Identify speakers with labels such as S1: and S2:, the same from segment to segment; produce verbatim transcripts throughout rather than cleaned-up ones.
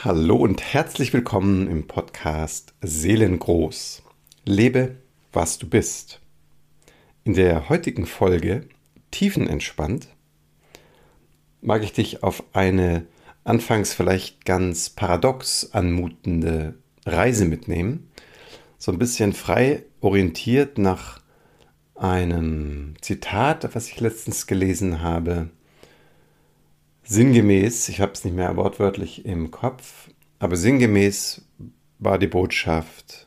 S1: Hallo und herzlich willkommen im Podcast Seelengroß. Lebe, was du bist. In der heutigen Folge Tiefenentspannt mag ich dich auf eine anfangs vielleicht ganz paradox anmutende Reise mitnehmen. So ein bisschen frei orientiert nach einem Zitat, was ich letztens gelesen habe. Sinngemäß, ich habe es nicht mehr wortwörtlich im Kopf, aber sinngemäß war die Botschaft: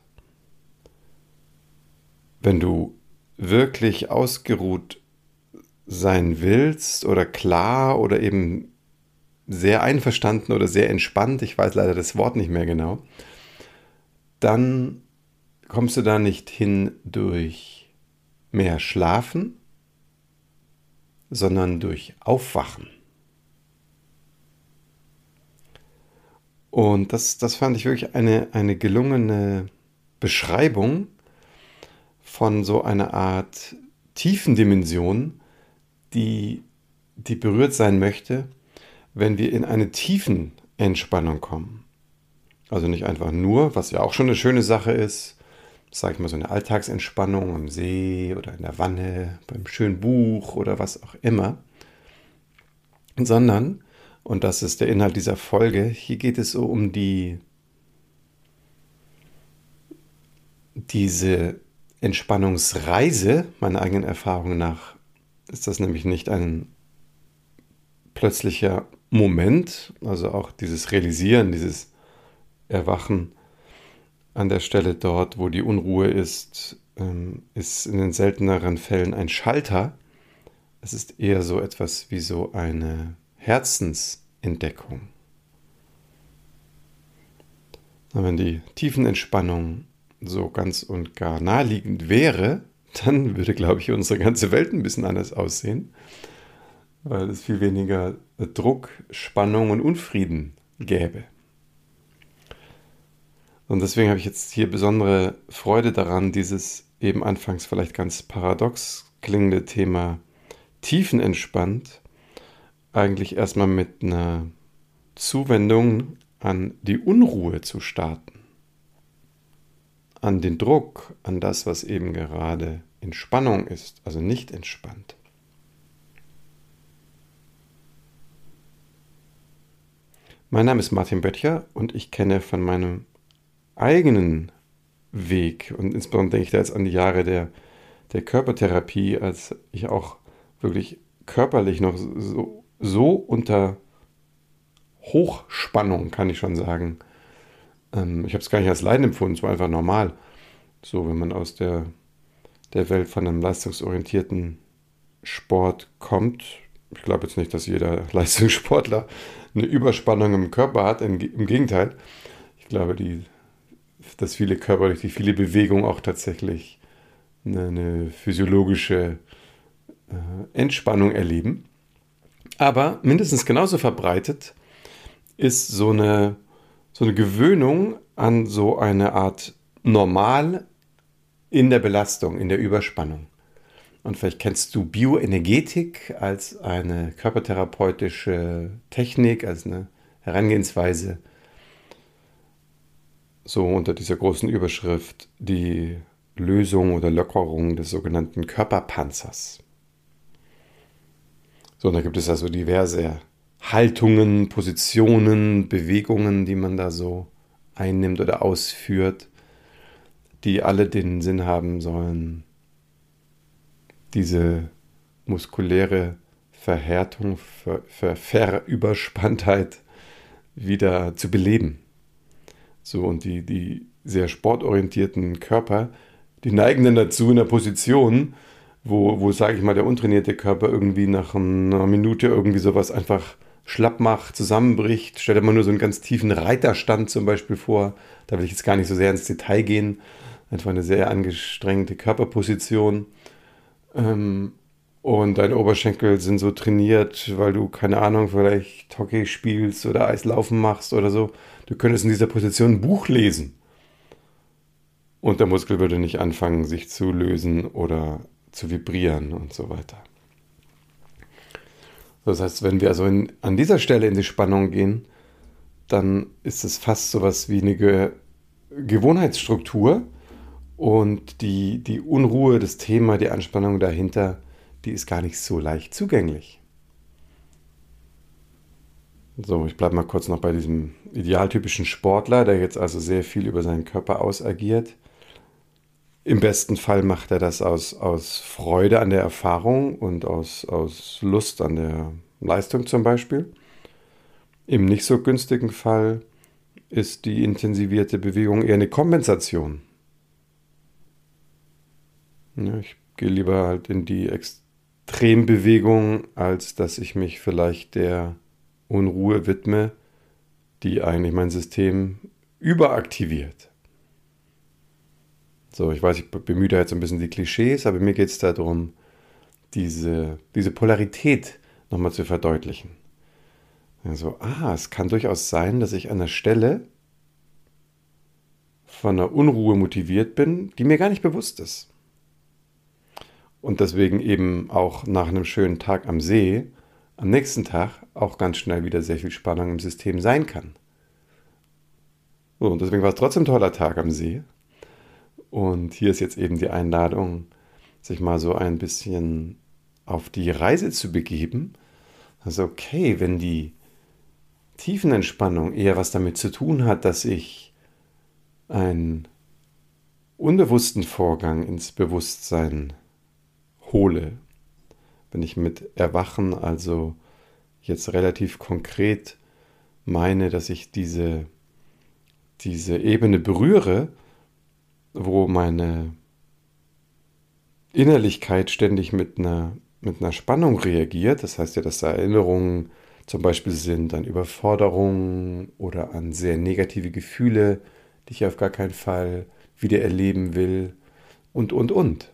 S1: Wenn du wirklich ausgeruht sein willst oder klar oder eben sehr einverstanden oder sehr entspannt, ich weiß leider das Wort nicht mehr genau, dann kommst du da nicht hin durch mehr Schlafen, sondern durch Aufwachen. Und das, das fand ich wirklich eine, eine gelungene Beschreibung von so einer Art Tiefendimension, die, die berührt sein möchte, wenn wir in eine Tiefenentspannung kommen. Also nicht einfach nur, was ja auch schon eine schöne Sache ist, sag ich mal, so eine Alltagsentspannung am See oder in der Wanne, beim schönen Buch oder was auch immer, sondern, und das ist der Inhalt dieser Folge, hier geht es so um die, diese Entspannungsreise, meiner eigenen Erfahrung nach, ist das nämlich nicht ein plötzlicher Moment, also auch dieses Realisieren, dieses Erwachen an der Stelle dort, wo die Unruhe ist, ähm, ist in den selteneren Fällen ein Schalter. Es ist eher so etwas wie so eine Herzensentdeckung. Wenn die Tiefenentspannung so ganz und gar naheliegend wäre, dann würde, glaube ich, unsere ganze Welt ein bisschen anders aussehen, weil es viel weniger Druck, Spannung und Unfrieden gäbe. Und deswegen habe ich jetzt hier besondere Freude daran, dieses eben anfangs vielleicht ganz paradox klingende Thema tiefenentspannt eigentlich erstmal mit einer Zuwendung an die Unruhe zu starten. An den Druck, an das, was eben gerade in Spannung ist, also nicht entspannt. Mein Name ist Martin Böttcher und ich kenne von meinem eigenen Weg und insbesondere denke ich da jetzt an die Jahre der, der Körpertherapie, als ich auch wirklich körperlich noch so, so unter Hochspannung, kann ich schon sagen. Ähm, ich habe es gar nicht als Leiden empfunden, es war einfach normal. So, wenn man aus der, der Welt von einem leistungsorientierten Sport kommt. Ich glaube jetzt nicht, dass jeder Leistungssportler eine Überspannung im Körper hat, im, im Gegenteil. Ich glaube, die, dass viele Körper durch die viele Bewegung auch tatsächlich eine, eine physiologische äh, Entspannung erleben. Aber mindestens genauso verbreitet ist so eine, so eine Gewöhnung an so eine Art Normal in der Belastung, in der Überspannung. Und vielleicht kennst du Bioenergetik als eine körpertherapeutische Technik, als eine Herangehensweise, so unter dieser großen Überschrift die Lösung oder Lockerung des sogenannten Körperpanzers. So, und da gibt es also diverse Haltungen, Positionen, Bewegungen, die man da so einnimmt oder ausführt, die alle den Sinn haben sollen, diese muskuläre Verhärtung, Ver, Ver, Verüberspanntheit wieder zu beleben. So, und die, die sehr sportorientierten Körper, die neigen dann dazu in der Position, wo, wo sage ich mal, der untrainierte Körper irgendwie nach einer Minute irgendwie sowas einfach schlapp macht, zusammenbricht. Stell dir mal nur so einen ganz tiefen Reiterstand zum Beispiel vor. Da will ich jetzt gar nicht so sehr ins Detail gehen. Einfach eine sehr angestrengte Körperposition. Ähm, und deine Oberschenkel sind so trainiert, weil du, keine Ahnung, vielleicht Hockey spielst oder Eislaufen machst oder so. Du könntest in dieser Position ein Buch lesen. Und der Muskel würde nicht anfangen, sich zu lösen oder zu vibrieren und so weiter. Das heißt, wenn wir also in, an dieser Stelle in die Spannung gehen, dann ist es fast sowas wie eine Ge Gewohnheitsstruktur und die, die Unruhe, das Thema, die Anspannung dahinter, die ist gar nicht so leicht zugänglich. So, ich bleibe mal kurz noch bei diesem idealtypischen Sportler, der jetzt also sehr viel über seinen Körper ausagiert. Im besten Fall macht er das aus, aus Freude an der Erfahrung und aus, aus Lust an der Leistung zum Beispiel. Im nicht so günstigen Fall ist die intensivierte Bewegung eher eine Kompensation. Ja, ich gehe lieber halt in die Extrembewegung, als dass ich mich vielleicht der Unruhe widme, die eigentlich mein System überaktiviert. So, ich weiß, ich bemühe da jetzt ein bisschen die Klischees, aber mir geht es darum, diese, diese Polarität nochmal zu verdeutlichen. Also, ah, es kann durchaus sein, dass ich an der Stelle von einer Unruhe motiviert bin, die mir gar nicht bewusst ist. Und deswegen eben auch nach einem schönen Tag am See am nächsten Tag auch ganz schnell wieder sehr viel Spannung im System sein kann. So, und deswegen war es trotzdem ein toller Tag am See. Und hier ist jetzt eben die Einladung, sich mal so ein bisschen auf die Reise zu begeben. Also okay, wenn die Tiefenentspannung eher was damit zu tun hat, dass ich einen unbewussten Vorgang ins Bewusstsein hole, wenn ich mit Erwachen also jetzt relativ konkret meine, dass ich diese, diese Ebene berühre, wo meine Innerlichkeit ständig mit einer, mit einer Spannung reagiert, das heißt ja, dass da Erinnerungen zum Beispiel sind an Überforderungen oder an sehr negative Gefühle, die ich auf gar keinen Fall wieder erleben will und, und, und.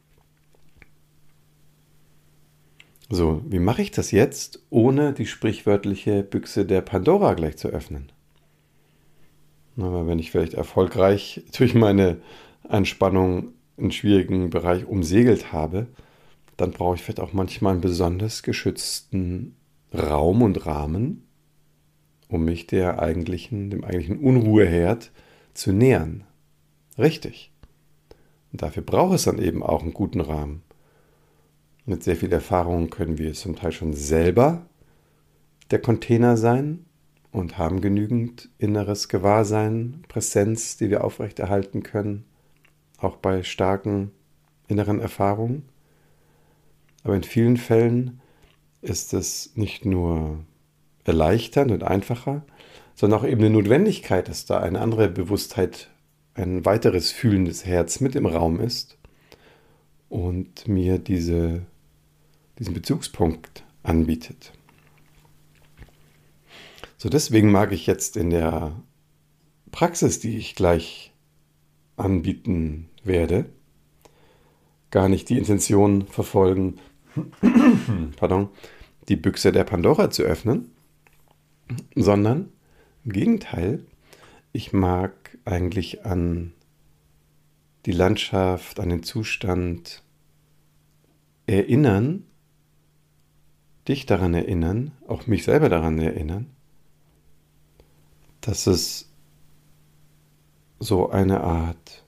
S1: So, wie mache ich das jetzt, ohne die sprichwörtliche Büchse der Pandora gleich zu öffnen? Aber wenn ich vielleicht erfolgreich durch meine Anspannung einen schwierigen Bereich umsegelt habe, dann brauche ich vielleicht auch manchmal einen besonders geschützten Raum und Rahmen, um mich der eigentlichen, dem eigentlichen Unruheherd zu nähern. Richtig. Und dafür braucht es dann eben auch einen guten Rahmen. Mit sehr viel Erfahrung können wir zum Teil schon selber der Container sein und haben genügend inneres Gewahrsein, Präsenz, die wir aufrechterhalten können, auch bei starken inneren Erfahrungen. Aber in vielen Fällen ist es nicht nur erleichternd und einfacher, sondern auch eben eine Notwendigkeit, dass da eine andere Bewusstheit, ein weiteres fühlendes Herz mit im Raum ist und mir diese, diesen Bezugspunkt anbietet. So, deswegen mag ich jetzt in der Praxis, die ich gleich anbieten werde, gar nicht die Intention verfolgen, pardon, die Büchse der Pandora zu öffnen, sondern im Gegenteil, ich mag eigentlich an die Landschaft, an den Zustand erinnern, dich daran erinnern, auch mich selber daran erinnern, dass es so eine Art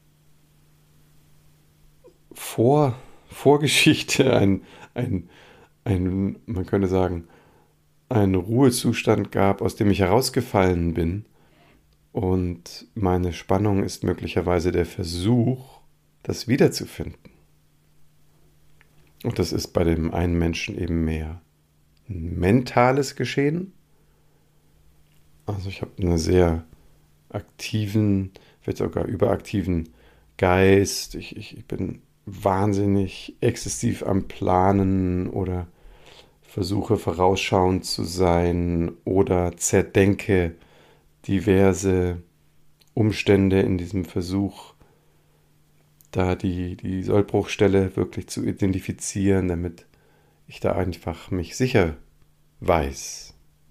S1: Vor, Vorgeschichte, ein, ein, ein, man könnte sagen, einen Ruhezustand gab, aus dem ich herausgefallen bin. Und meine Spannung ist möglicherweise der Versuch, das wiederzufinden. Und das ist bei dem einen Menschen eben mehr ein mentales Geschehen. Also ich habe einen sehr aktiven, vielleicht sogar überaktiven Geist. Ich, ich, ich bin wahnsinnig exzessiv am Planen oder versuche vorausschauend zu sein oder zerdenke diverse Umstände in diesem Versuch, da die, die Sollbruchstelle wirklich zu identifizieren, damit ich da einfach mich sicher weiß.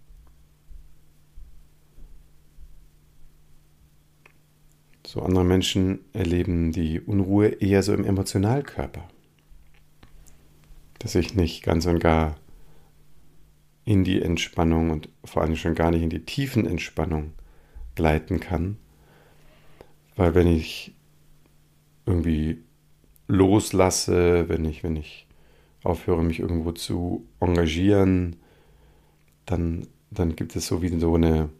S1: So andere Menschen erleben die Unruhe eher so im Emotionalkörper. Dass ich nicht ganz und gar in die Entspannung und vor allem schon gar nicht in die tiefen Entspannung gleiten kann. Weil wenn ich irgendwie loslasse, wenn ich, wenn ich aufhöre, mich irgendwo zu engagieren, dann, dann gibt es so wie so eine,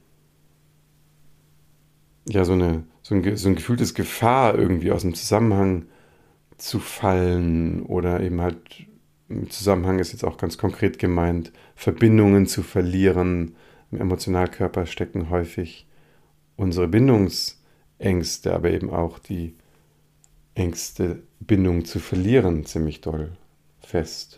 S1: ja, so eine, so ein, so ein gefühltes Gefahr, irgendwie aus dem Zusammenhang zu fallen oder eben halt im Zusammenhang ist jetzt auch ganz konkret gemeint, Verbindungen zu verlieren. Im Emotionalkörper stecken häufig unsere Bindungsängste, aber eben auch die Ängste, Bindung zu verlieren, ziemlich doll fest.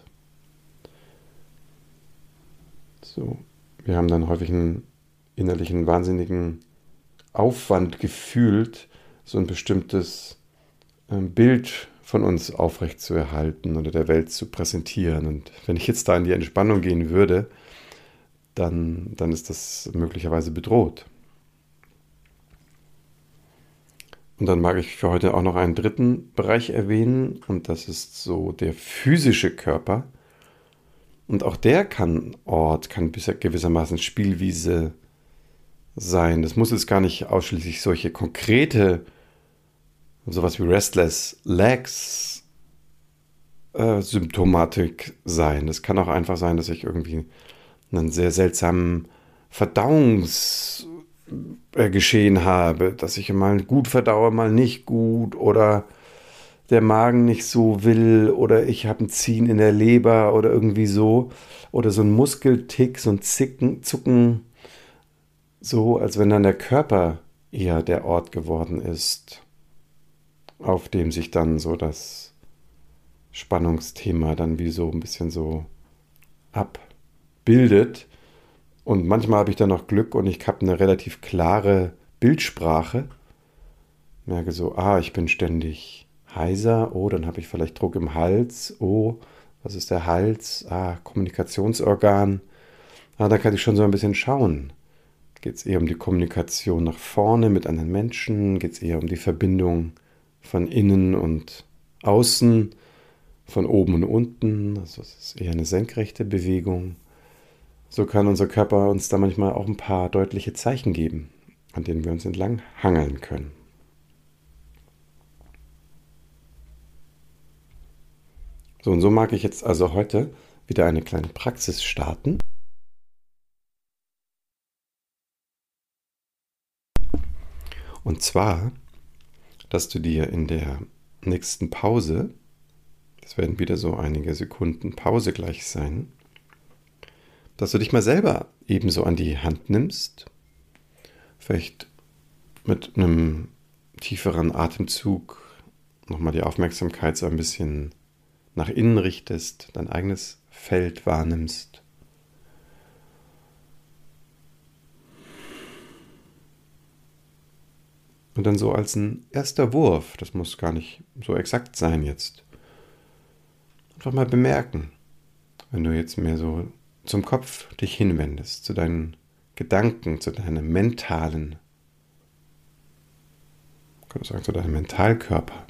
S1: So, wir haben dann häufig einen innerlichen wahnsinnigen Aufwand gefühlt, so ein bestimmtes ähm, Bild von uns aufrechtzuerhalten oder der Welt zu präsentieren. Und wenn ich jetzt da in die Entspannung gehen würde, dann, dann ist das möglicherweise bedroht. Und dann mag ich für heute auch noch einen dritten Bereich erwähnen, und das ist so der physische Körper. Und auch der kann Ort, kann gewissermaßen Spielwiese sein. Das muss jetzt gar nicht ausschließlich solche konkrete, sowas wie Restless Legs äh, Symptomatik sein. Das kann auch einfach sein, dass ich irgendwie einen sehr seltsamen Verdauungsgeschehen habe, dass ich mal gut verdaue, mal nicht gut oder der Magen nicht so will oder ich habe ein Ziehen in der Leber oder irgendwie so oder so ein Muskeltick, so ein Zicken, Zucken, so als wenn dann der Körper eher der Ort geworden ist, auf dem sich dann so das Spannungsthema dann wie so ein bisschen so abbildet. Und manchmal habe ich dann noch Glück und ich habe eine relativ klare Bildsprache. Merke so, ah, ich bin ständig heiser. Oh, dann habe ich vielleicht Druck im Hals. Oh, was ist der Hals? Ah, Kommunikationsorgan. Ah, da kann ich schon so ein bisschen schauen. Geht es eher um die Kommunikation nach vorne mit anderen Menschen? Geht es eher um die Verbindung von innen und außen, von oben und unten? Also es ist eher eine senkrechte Bewegung. So kann unser Körper uns da manchmal auch ein paar deutliche Zeichen geben, an denen wir uns entlang hangeln können. So, und so mag ich jetzt also heute wieder eine kleine Praxis starten. Und zwar, dass du dir in der nächsten Pause, das werden wieder so einige Sekunden Pause gleich sein, dass du dich mal selber ebenso an die Hand nimmst, vielleicht mit einem tieferen Atemzug nochmal die Aufmerksamkeit so ein bisschen nach innen richtest, dein eigenes Feld wahrnimmst. Und dann so als ein erster Wurf, das muss gar nicht so exakt sein jetzt, einfach mal bemerken, wenn du jetzt mehr so zum Kopf dich hinwendest, zu deinen Gedanken, zu deinem mentalen, ich könnte sagen, zu deinem Mentalkörper.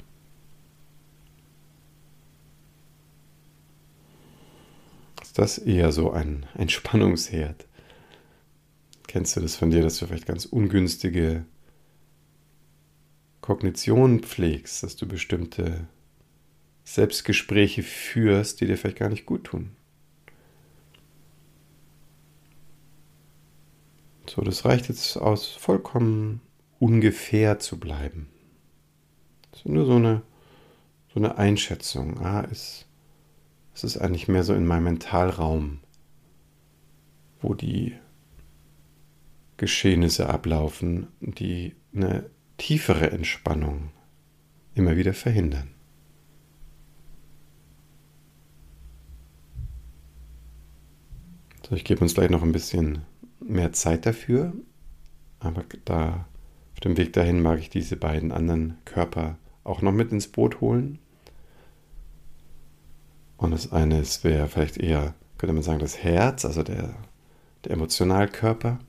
S1: Ist das eher so ein Entspannungsherd? Kennst du das von dir, dass du vielleicht ganz ungünstige Kognition pflegst, dass du bestimmte Selbstgespräche führst, die dir vielleicht gar nicht gut tun? So, das reicht jetzt aus, vollkommen ungefähr zu bleiben. Das ist nur so eine, so eine Einschätzung. Ah, ist, es ist eigentlich mehr so in meinem Mentalraum, wo die Geschehnisse ablaufen, die eine tiefere Entspannung immer wieder verhindern. So, ich gebe uns gleich noch ein bisschen mehr Zeit dafür, aber da auf dem Weg dahin mag ich diese beiden anderen Körper auch noch mit ins Boot holen. Und das eine ist, wäre vielleicht eher, könnte man sagen, das Herz, also der, der Emotionalkörper.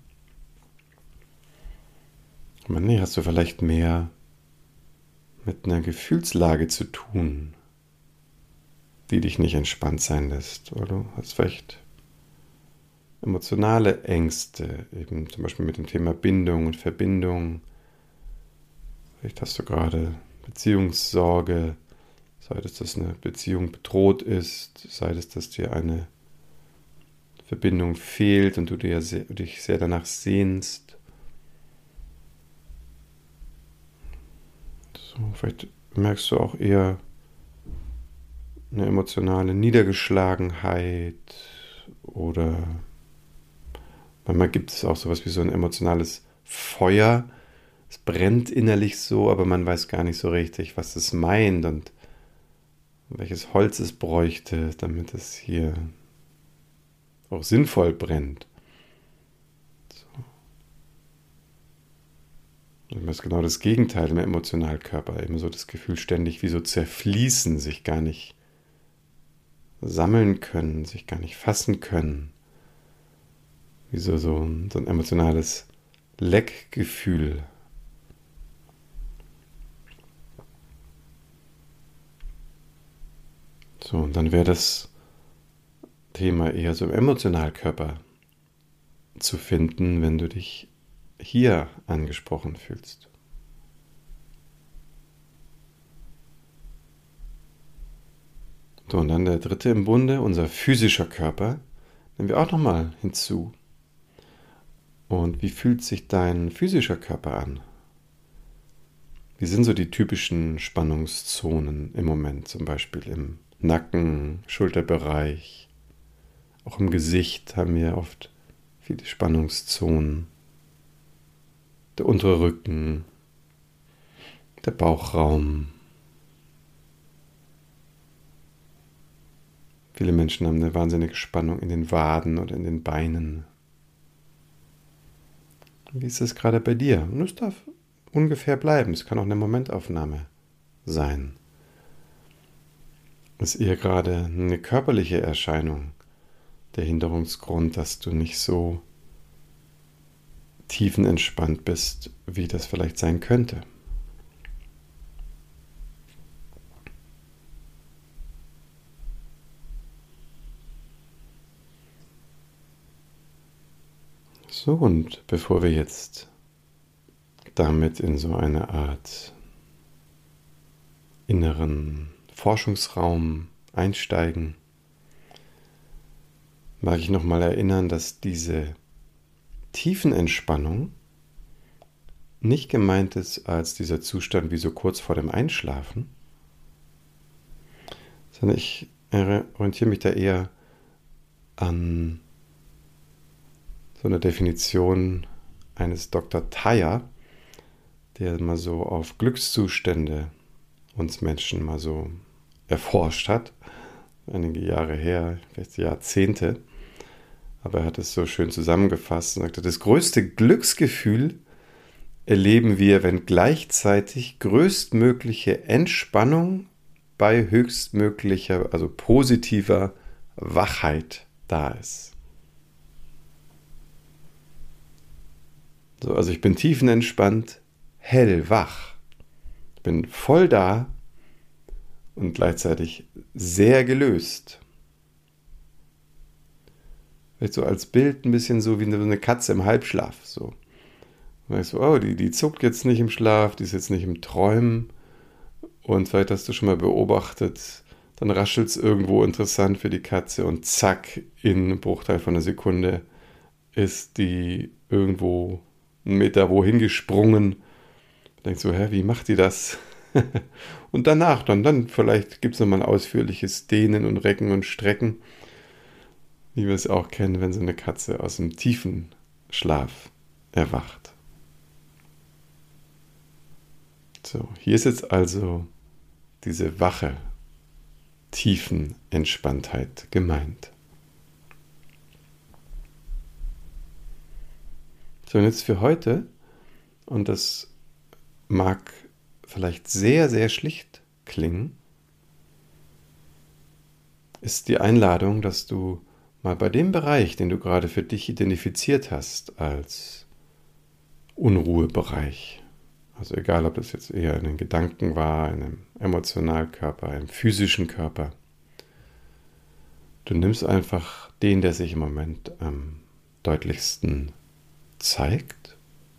S1: Aber nee, hast du vielleicht mehr mit einer Gefühlslage zu tun, die dich nicht entspannt sein lässt. Oder du hast vielleicht emotionale Ängste, eben zum Beispiel mit dem Thema Bindung und Verbindung. Vielleicht hast du gerade Beziehungssorge, sei es, dass eine Beziehung bedroht ist, sei es, dass dir eine Verbindung fehlt und du dir sehr, dich sehr danach sehnst. So, vielleicht merkst du auch eher eine emotionale Niedergeschlagenheit oder manchmal gibt es auch sowas wie so ein emotionales Feuer. Es brennt innerlich so, aber man weiß gar nicht so richtig, was es meint und welches Holz es bräuchte, damit es hier auch sinnvoll brennt. So. Und das ist genau das Gegenteil im Emotionalkörper. Immer so das Gefühl, ständig wie so zerfließen, sich gar nicht sammeln können, sich gar nicht fassen können. Wie so, so, ein, so ein emotionales Leckgefühl. So, und dann wäre das Thema eher so im Emotionalkörper zu finden, wenn du dich hier angesprochen fühlst. So, und dann der dritte im Bunde, unser physischer Körper, nehmen wir auch nochmal hinzu. Und wie fühlt sich dein physischer Körper an? Wie sind so die typischen Spannungszonen im Moment, zum Beispiel im Nacken, Schulterbereich, auch im Gesicht haben wir oft viele Spannungszonen. Der untere Rücken, der Bauchraum. Viele Menschen haben eine wahnsinnige Spannung in den Waden oder in den Beinen. Wie ist es gerade bei dir? Und es darf ungefähr bleiben. Es kann auch eine Momentaufnahme sein. Ist eher gerade eine körperliche Erscheinung der Hinderungsgrund, dass du nicht so tiefenentspannt bist, wie das vielleicht sein könnte. So, und bevor wir jetzt damit in so eine Art inneren Forschungsraum einsteigen, mag ich nochmal erinnern, dass diese Tiefenentspannung nicht gemeint ist als dieser Zustand wie so kurz vor dem Einschlafen, sondern ich orientiere mich da eher an so einer Definition eines Doktor Thayer, der mal so auf Glückszustände uns Menschen mal so erforscht hat, einige Jahre her, vielleicht Jahrzehnte, aber er hat es so schön zusammengefasst und sagte, das größte Glücksgefühl erleben wir, wenn gleichzeitig größtmögliche Entspannung bei höchstmöglicher, also positiver Wachheit da ist. So, also ich bin tiefenentspannt, hellwach, bin voll da und gleichzeitig sehr gelöst. Vielleicht so als Bild ein bisschen so wie eine Katze im Halbschlaf. So. Weißt du, oh, die, die zuckt jetzt nicht im Schlaf, die ist jetzt nicht im Träumen. Und vielleicht hast du schon mal beobachtet, dann raschelt es irgendwo interessant für die Katze und zack, in einem Bruchteil von einer Sekunde ist die irgendwo einen Meter wohin gesprungen. Du denkst so, hä, wie macht die das? Und danach dann, dann vielleicht gibt es nochmal ein ausführliches Dehnen und Recken und Strecken, wie wir es auch kennen, wenn so eine Katze aus dem tiefen Schlaf erwacht. So, hier ist jetzt also diese wache Tiefenentspanntheit gemeint. So, und jetzt für heute, und das mag vielleicht sehr, sehr schlicht klingen, ist die Einladung, dass du mal bei dem Bereich, den du gerade für dich identifiziert hast als Unruhebereich, also egal, ob das jetzt eher in den Gedanken war, in einem Emotionalkörper, im physischen Körper, du nimmst einfach den, der sich im Moment am deutlichsten zeigt.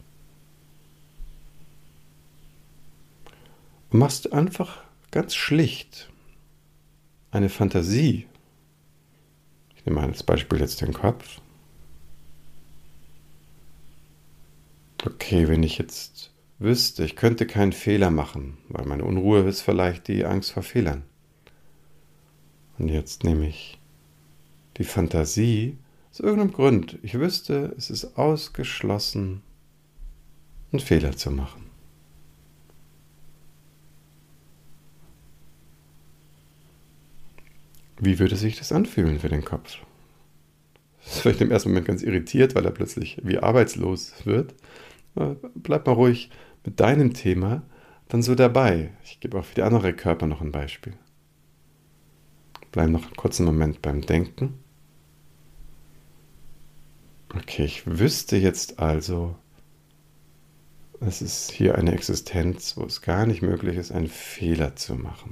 S1: Du machst einfach ganz schlicht eine Fantasie. Ich nehme als Beispiel jetzt den Kopf. Okay, wenn ich jetzt wüsste, ich könnte keinen Fehler machen, weil meine Unruhe ist vielleicht die Angst vor Fehlern. Und jetzt nehme ich die Fantasie aus irgendeinem Grund. Ich wüsste, es ist ausgeschlossen, einen Fehler zu machen. Wie würde sich das anfühlen für den Kopf? Das ist vielleicht im ersten Moment ganz irritiert, weil er plötzlich wie arbeitslos wird. Bleib mal ruhig mit deinem Thema dann so dabei. Ich gebe auch für die andere Körper noch ein Beispiel. Bleib noch einen kurzen Moment beim Denken. Okay, ich wüsste jetzt also, es ist hier eine Existenz, wo es gar nicht möglich ist, einen Fehler zu machen.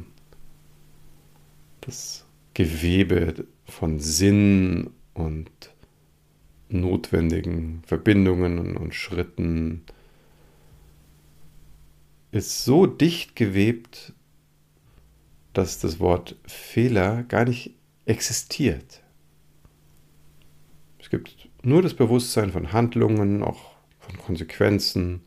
S1: Das Gewebe von Sinn und notwendigen Verbindungen und, und Schritten ist so dicht gewebt, dass das Wort Fehler gar nicht existiert. Es gibt nur das Bewusstsein von Handlungen, auch von Konsequenzen,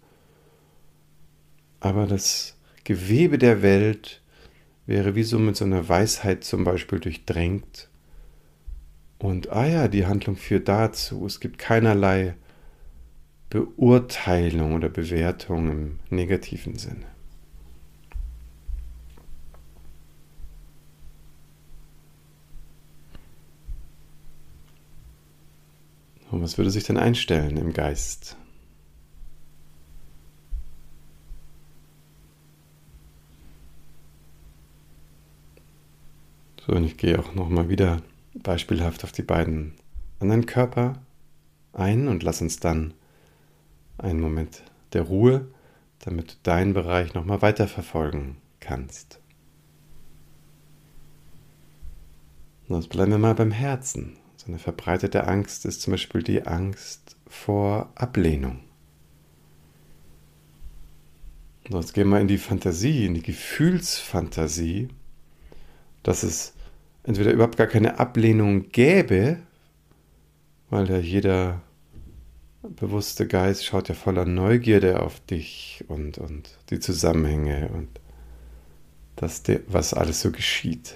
S1: aber das Gewebe der Welt wäre wie so mit so einer Weisheit zum Beispiel durchdrängt. Und ah ja, die Handlung führt dazu. Es gibt keinerlei Beurteilung oder Bewertung im negativen Sinne. Und was würde sich denn einstellen im Geist? So, und ich gehe auch nochmal wieder beispielhaft auf die beiden anderen Körper ein und lass uns dann einen Moment der Ruhe, damit du deinen Bereich nochmal weiterverfolgen kannst. Und jetzt bleiben wir mal beim Herzen. So eine verbreitete Angst ist zum Beispiel die Angst vor Ablehnung. Und jetzt gehen wir in die Fantasie, in die Gefühlsfantasie, dass es entweder überhaupt gar keine Ablehnung gäbe, weil ja jeder bewusste Geist schaut ja voller Neugierde auf dich und, und die Zusammenhänge und das, was alles so geschieht.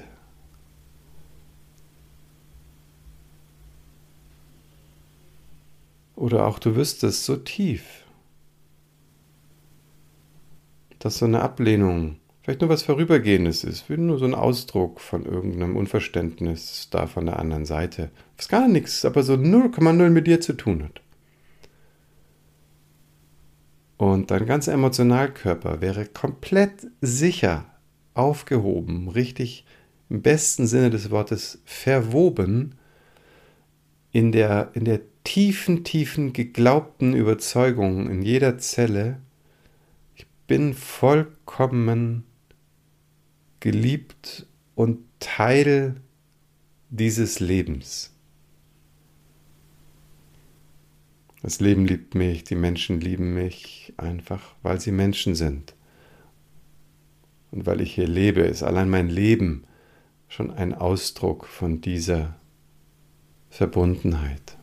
S1: Oder auch du wüsstest so tief, dass so eine Ablehnung vielleicht nur was Vorübergehendes ist, wie nur so ein Ausdruck von irgendeinem Unverständnis da von der anderen Seite, was gar nichts, aber so null Komma null mit dir zu tun hat. Und dein ganzer Emotionalkörper wäre komplett sicher aufgehoben, richtig im besten Sinne des Wortes verwoben in der, in der tiefen, tiefen geglaubten Überzeugung in jeder Zelle, ich bin vollkommen geliebt und Teil dieses Lebens. Das Leben liebt mich, die Menschen lieben mich einfach, weil sie Menschen sind. Und weil ich hier lebe, ist allein mein Leben schon ein Ausdruck von dieser Verbundenheit.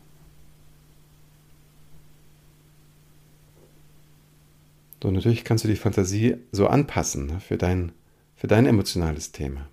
S1: So, natürlich kannst du die Fantasie so anpassen, ne, für dein, für dein emotionales Thema.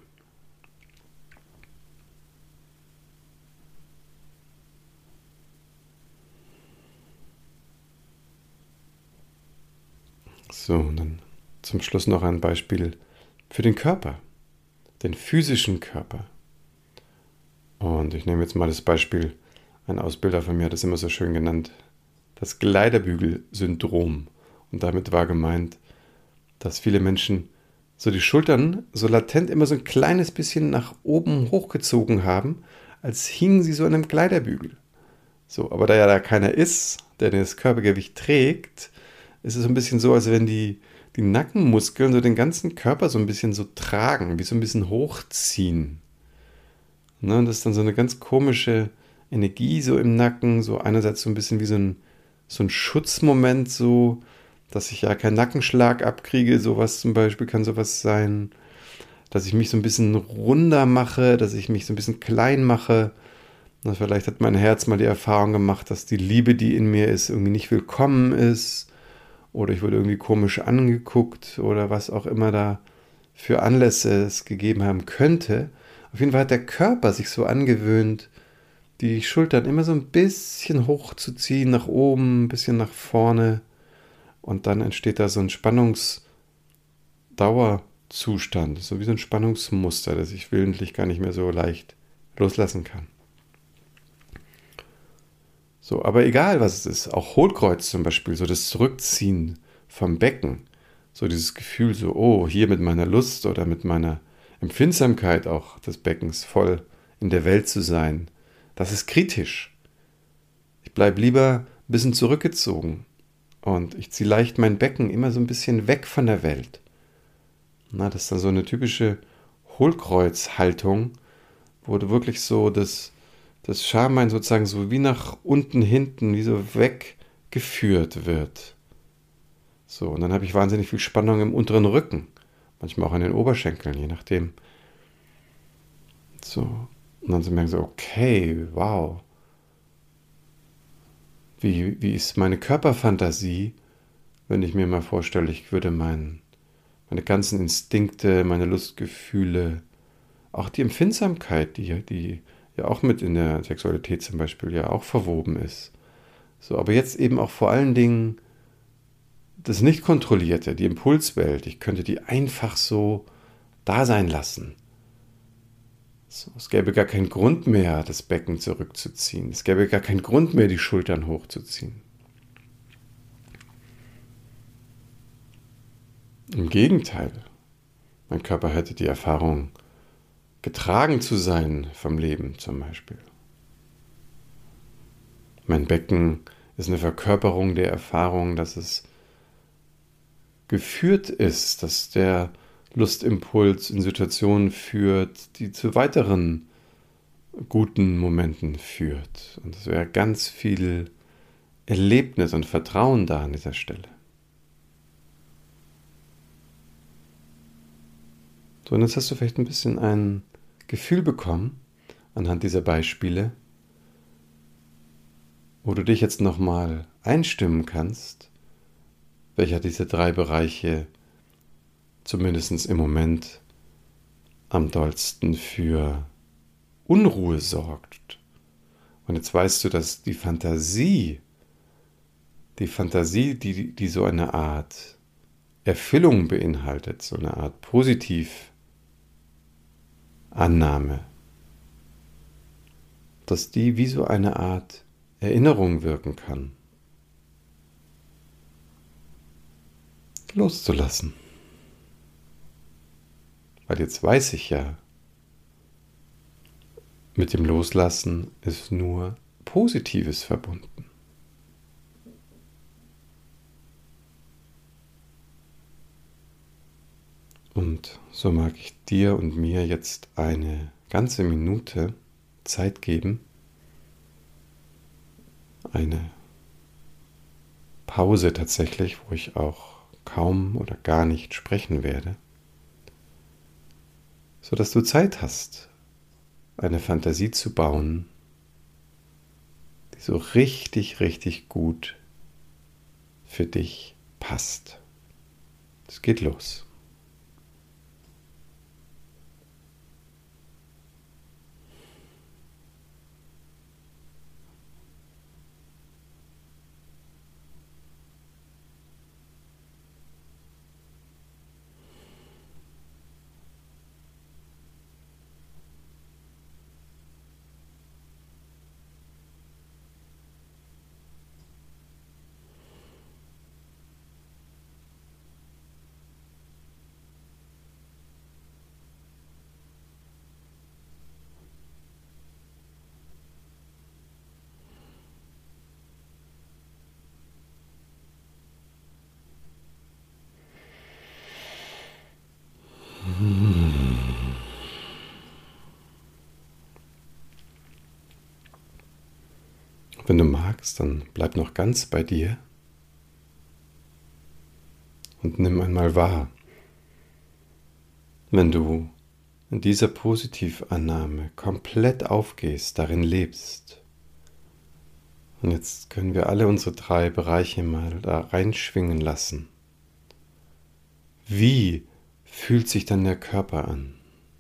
S1: So, und dann zum Schluss noch ein Beispiel für den Körper, den physischen Körper. Und ich nehme jetzt mal das Beispiel, ein Ausbilder von mir hat das immer so schön genannt, das Kleiderbügel-Syndrom. Und damit war gemeint, dass viele Menschen so die Schultern so latent immer so ein kleines bisschen nach oben hochgezogen haben, als hingen sie so an einem Kleiderbügel. So, aber da ja da keiner ist, der das Körpergewicht trägt, ist es so ein bisschen so, als wenn die, die Nackenmuskeln so den ganzen Körper so ein bisschen so tragen, wie so ein bisschen hochziehen. Ne, und das ist dann so eine ganz komische Energie so im Nacken, so einerseits so ein bisschen wie so ein, so ein Schutzmoment, so, dass ich ja keinen Nackenschlag abkriege, sowas zum Beispiel kann sowas sein, dass ich mich so ein bisschen runder mache, dass ich mich so ein bisschen klein mache. Na, vielleicht hat mein Herz mal die Erfahrung gemacht, dass die Liebe, die in mir ist, irgendwie nicht willkommen ist oder ich wurde irgendwie komisch angeguckt oder was auch immer da für Anlässe es gegeben haben könnte. Auf jeden Fall hat der Körper sich so angewöhnt, die Schultern immer so ein bisschen hochzuziehen, nach oben, ein bisschen nach vorne. Und dann entsteht da so ein Spannungsdauerzustand, so wie so ein Spannungsmuster, das ich willentlich gar nicht mehr so leicht loslassen kann. So, aber egal was es ist, auch Hohlkreuz zum Beispiel, so das Zurückziehen vom Becken, so dieses Gefühl, so, oh, hier mit meiner Lust oder mit meiner Empfindsamkeit auch des Beckens voll in der Welt zu sein, das ist kritisch. Ich bleibe lieber ein bisschen zurückgezogen und ich ziehe leicht mein Becken immer so ein bisschen weg von der Welt. Na, das ist dann so eine typische Hohlkreuzhaltung, wo du wirklich so das, das Schambein sozusagen so wie nach unten hinten, wie so weggeführt wird. So, und dann habe ich wahnsinnig viel Spannung im unteren Rücken, manchmal auch an den Oberschenkeln, je nachdem. So, und dann so merken so, okay, wow, wie, wie ist meine Körperfantasie, wenn ich mir mal vorstelle, ich würde mein, meine ganzen Instinkte, meine Lustgefühle, auch die Empfindsamkeit, die, die ja auch mit in der Sexualität zum Beispiel ja auch verwoben ist. So, aber jetzt eben auch vor allen Dingen das Nicht-Kontrollierte, die Impulswelt. Ich könnte die einfach so da sein lassen. So, es gäbe gar keinen Grund mehr, das Becken zurückzuziehen. Es gäbe gar keinen Grund mehr, die Schultern hochzuziehen. Im Gegenteil, mein Körper hätte die Erfahrung, getragen zu sein vom Leben zum Beispiel. Mein Becken ist eine Verkörperung der Erfahrung, dass es geführt ist, dass der Lustimpuls in Situationen führt, die zu weiteren guten Momenten führt. Und es wäre ganz viel Erlebnis und Vertrauen da an dieser Stelle. So, und jetzt hast du vielleicht ein bisschen ein Gefühl bekommen anhand dieser Beispiele, wo du dich jetzt nochmal einstimmen kannst, welcher dieser drei Bereiche zumindest im Moment am dollsten für Unruhe sorgt. Und jetzt weißt du, dass die Fantasie, die Fantasie, die, die so eine Art Erfüllung beinhaltet, so eine Art Positivannahme, dass die wie so eine Art Erinnerung wirken kann. Loszulassen. Weil jetzt weiß ich ja, mit dem Loslassen ist nur Positives verbunden. Und so mag ich dir und mir jetzt eine ganze Minute Zeit geben, eine Pause tatsächlich, wo ich auch kaum oder gar nicht sprechen werde, sodass du Zeit hast, eine Fantasie zu bauen, die so richtig, richtig gut für dich passt. Es geht los. Wenn du magst, dann bleib noch ganz bei dir und nimm einmal wahr, wenn du in dieser Positivannahme komplett aufgehst, darin lebst. Und jetzt können wir alle unsere drei Bereiche mal da reinschwingen lassen. Wie fühlt sich dann der Körper an?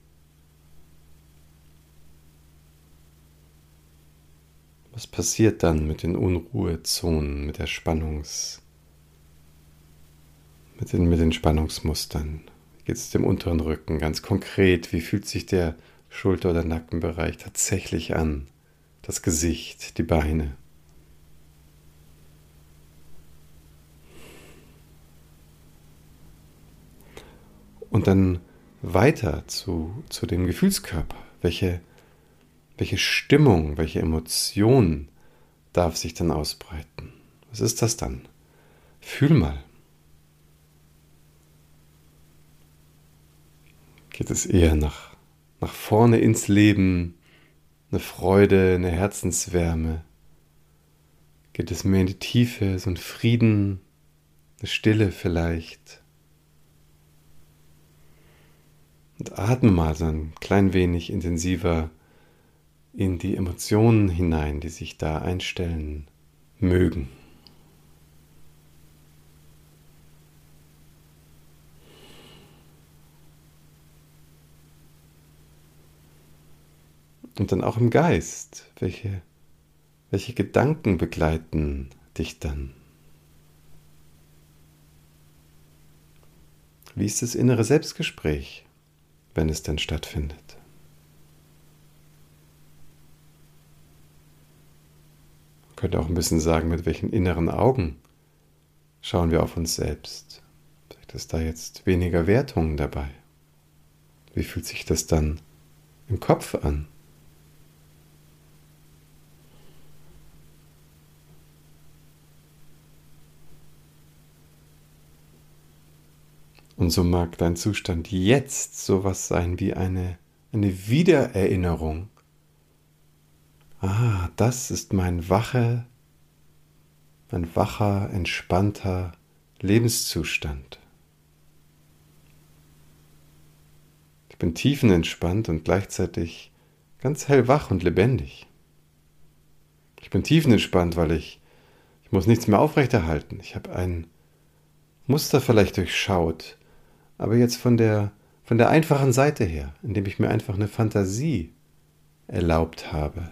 S1: Was passiert dann mit den Unruhezonen, mit der Spannungs, mit den, mit den Spannungsmustern? Wie geht es dem unteren Rücken ganz konkret? Wie fühlt sich der Schulter- oder Nackenbereich tatsächlich an? Das Gesicht, die Beine. Und dann weiter zu, zu dem Gefühlskörper. Welche, welche Stimmung, welche Emotion darf sich dann ausbreiten? Was ist das dann? Fühl mal. Geht es eher nach, nach vorne ins Leben, eine Freude, eine Herzenswärme? Geht es mehr in die Tiefe, so ein Frieden, eine Stille vielleicht? Und atme mal so ein klein wenig intensiver in die Emotionen hinein, die sich da einstellen mögen. Und dann auch im Geist, welche, welche Gedanken begleiten dich dann? Wie ist das innere Selbstgespräch, wenn es denn stattfindet? Man könnte auch ein bisschen sagen, mit welchen inneren Augen schauen wir auf uns selbst. Vielleicht ist da jetzt weniger Wertungen dabei. Wie fühlt sich das dann im Kopf an? Und so mag dein Zustand jetzt sowas sein wie eine, eine Wiedererinnerung. Ah, das ist mein wache, mein wacher, entspannter Lebenszustand. Ich bin tiefenentspannt und gleichzeitig ganz hellwach und lebendig. Ich bin tiefenentspannt, weil ich, ich muss nichts mehr aufrechterhalten. Ich habe ein Muster vielleicht durchschaut, aber jetzt von der, von der einfachen Seite her, indem ich mir einfach eine Fantasie erlaubt habe.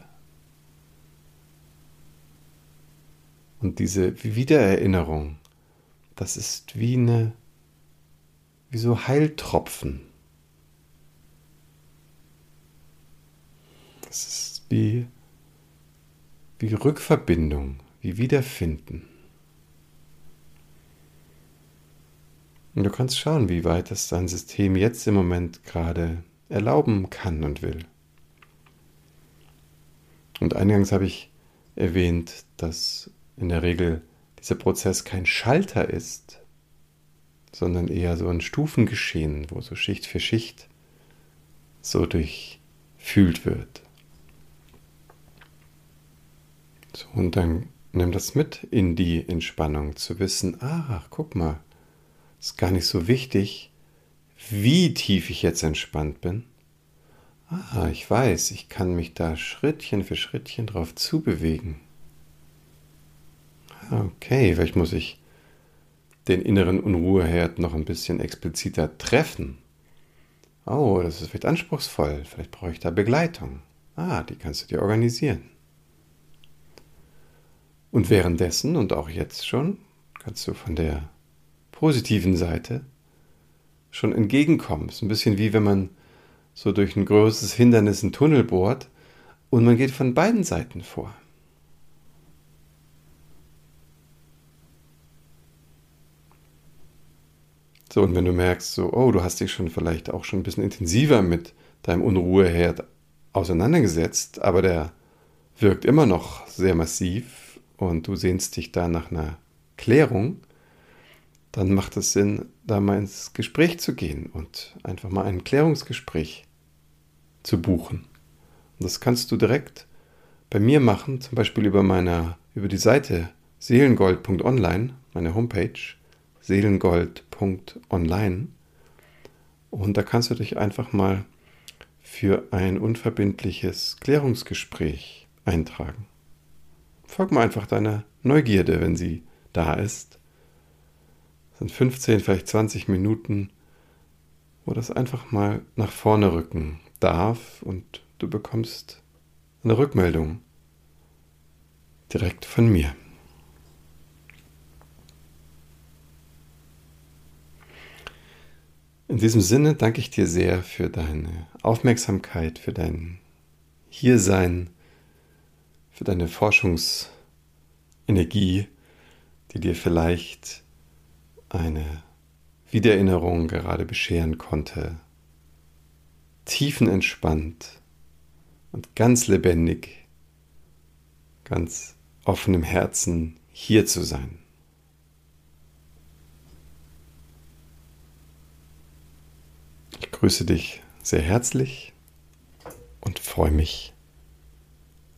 S1: Und diese Wiedererinnerung, das ist wie eine, wie so Heiltropfen. Das ist wie, wie Rückverbindung, wie Wiederfinden. Und du kannst schauen, wie weit das dein System jetzt im Moment gerade erlauben kann und will. Und eingangs habe ich erwähnt, dass in der Regel dieser Prozess kein Schalter ist, sondern eher so ein Stufengeschehen, wo so Schicht für Schicht so durchfühlt wird. So, und dann nimm das mit in die Entspannung, zu wissen, ah, guck mal, ist gar nicht so wichtig, wie tief ich jetzt entspannt bin. Ah, ich weiß, ich kann mich da Schrittchen für Schrittchen drauf zubewegen. Okay, vielleicht muss ich den inneren Unruheherd noch ein bisschen expliziter treffen. Oh, das ist vielleicht anspruchsvoll, vielleicht brauche ich da Begleitung. Ah, die kannst du dir organisieren. Und währenddessen und auch jetzt schon kannst du von der positiven Seite schon entgegenkommen. Es ist ein bisschen wie wenn man so durch ein großes Hindernis einen Tunnel bohrt und man geht von beiden Seiten vor. So, und wenn du merkst, so, oh, du hast dich schon vielleicht auch schon ein bisschen intensiver mit deinem Unruheherd auseinandergesetzt, aber der wirkt immer noch sehr massiv und du sehnst dich da nach einer Klärung, dann macht es Sinn, da mal ins Gespräch zu gehen und einfach mal ein Klärungsgespräch zu buchen. Und das kannst du direkt bei mir machen, zum Beispiel über, meine, über die Seite seelengold punkt online, meine Homepage, seelengold punkt online. Und da kannst du dich einfach mal für ein unverbindliches Klärungsgespräch eintragen. Folg mal einfach deiner Neugierde, wenn sie da ist. Das sind fünfzehn, vielleicht zwanzig Minuten, wo das einfach mal nach vorne rücken darf und du bekommst eine Rückmeldung direkt von mir. In diesem Sinne danke ich dir sehr für deine Aufmerksamkeit, für dein Hiersein, für deine Forschungsenergie, die dir vielleicht eine Wiedererinnerung gerade bescheren konnte, tiefenentspannt und ganz lebendig, ganz offenem Herzen hier zu sein. Ich grüße dich sehr herzlich und freue mich